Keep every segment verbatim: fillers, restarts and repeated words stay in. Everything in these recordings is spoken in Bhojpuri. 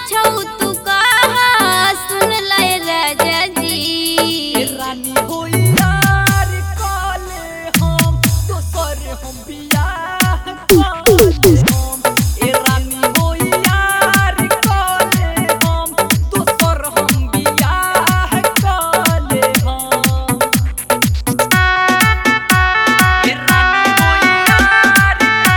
कुछ तू कहा सुन ले राजा जी। रानी हो यार काले हम दोसर हम बियाह काले हम। ए रानी हो यार काले हम दोसर हम बियाह काले हम। ए रानी हो यार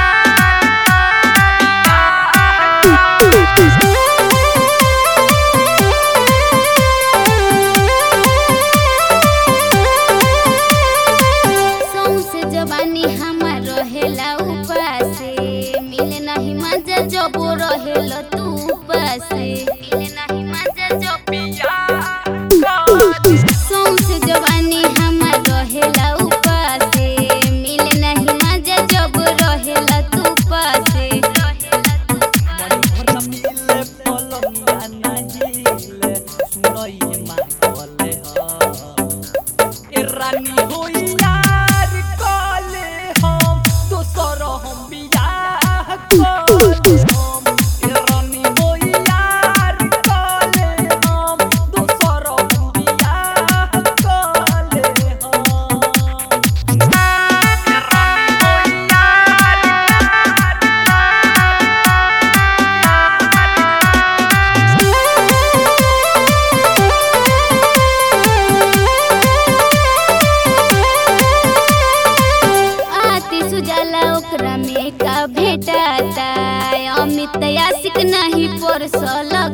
सौंसे जवानी हमार रहेला उपासे मिले नहीं मजा जब रहेला तू उपासे मिले नहीं मजा जब बियाह काले। सौंसे जवानी हमार रहेला उपासे मिले नहीं मजा जब रहेला तू उपासे। मन भर मिले पलंगिया नाहिले सुनई मांगले ह। ए रानी हो यार काले हम दोसर हम बियाह काले हम। ए रानी हो यार काले हम दोसर हम बियाह काले हम। ए रानी हो आती सुजाला ओकरा में का भेटाता अमित आशिक नहीं परसल